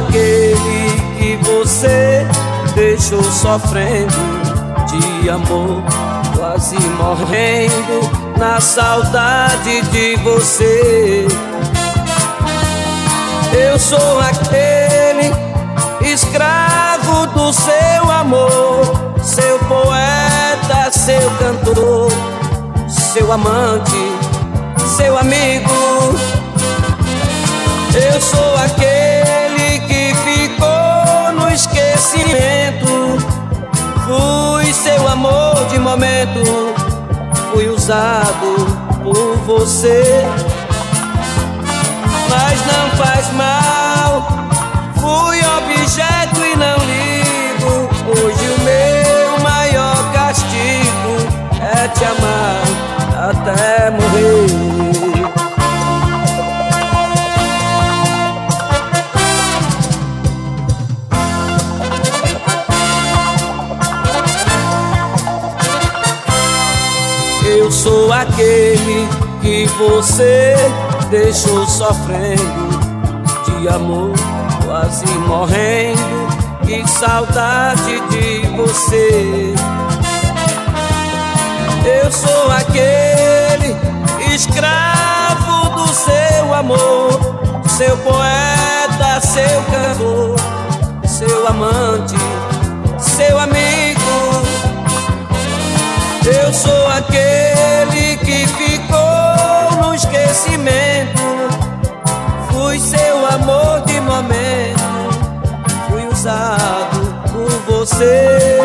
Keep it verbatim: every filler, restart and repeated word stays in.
aquele que você deixou sofrendo de amor, quase morrendo na saudade de você. Eu sou aquele escravo do seu amor, seu poeta, seu cantor, seu amante, seu amigo. Eu sou aquele que ficou no esquecimento, fui seu amor de momento, fui usado por você. Mas não faz mal, fui objeto e não ligo. Hoje o meu maior castigo é te amar até morrer. Eu sou aquele que você deixou sofrendo de amor, quase morrendo, que saudade de você. Eu sou aquele escravo do seu amor, seu poeta, seu cantor, seu amante, seu amigo. Eu sou aquele que ficou no esquecimento, fui seu amor de momento, fui usado por você.